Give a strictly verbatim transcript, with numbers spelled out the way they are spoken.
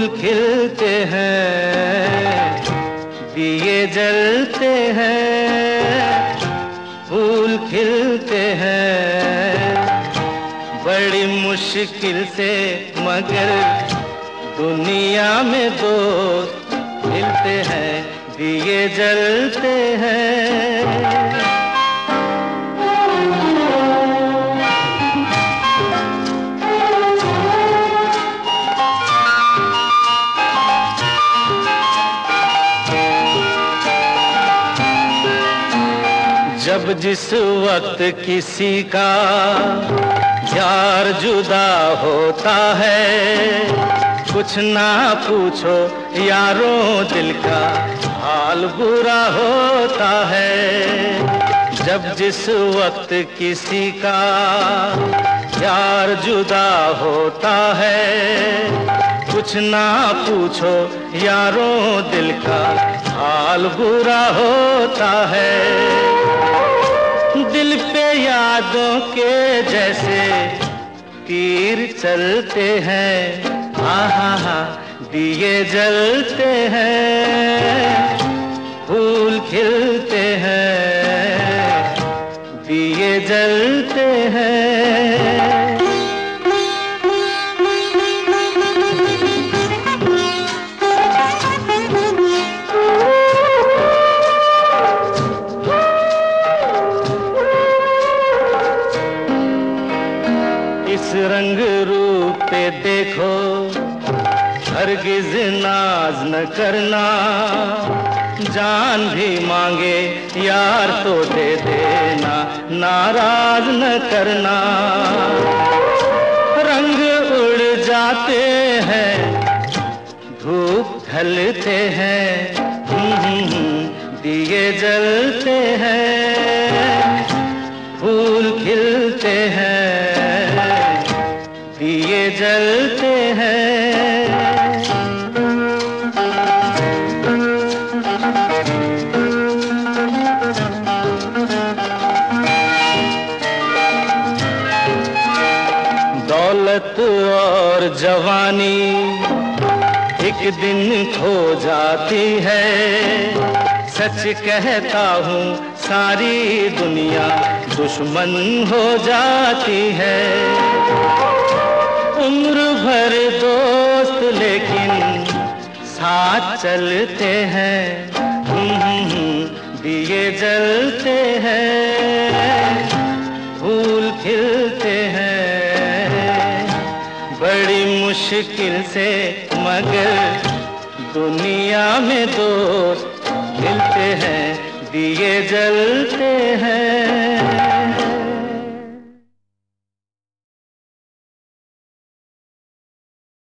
खिलते हैं, दिए जलते हैं, फूल खिलते हैं, बड़ी मुश्किल से मगर दुनिया में दोस्त मिलते हैं, दिए जलते हैं। जब जिस वक्त किसी का यार जुदा होता है, कुछ ना पूछो यारों दिल का हाल बुरा होता है। जब जिस वक्त किसी का यार जुदा होता है, कुछ ना पूछो यारों दिल का हाल बुरा होता है। दिल पे यादों के जैसे तीर चलते हैं, हा हा हा दिए जलते हैं, फूल खिलते हैं, दिए जलते हैं। इस रंग रूप पे देखो हरगिज नाज न करना, जान भी मांगे यार तो दे देना, नाराज न करना। रंग उड़ जाते हैं, धूप ढलते हैं, दिए जलते हैं, फूल खिलते हैं, दिए जलते हैं। दौलत और जवानी एक दिन खो जाती है, सच कहता हूँ सारी दुनिया दुश्मन हो जाती है। उम्र भर दोस्त लेकिन साथ चलते हैं, दिए जलते हैं, फूल खिलते हैं, बड़ी मुश्किल से मगर दुनिया में दोस्त मिलते हैं, दिए जलते हैं।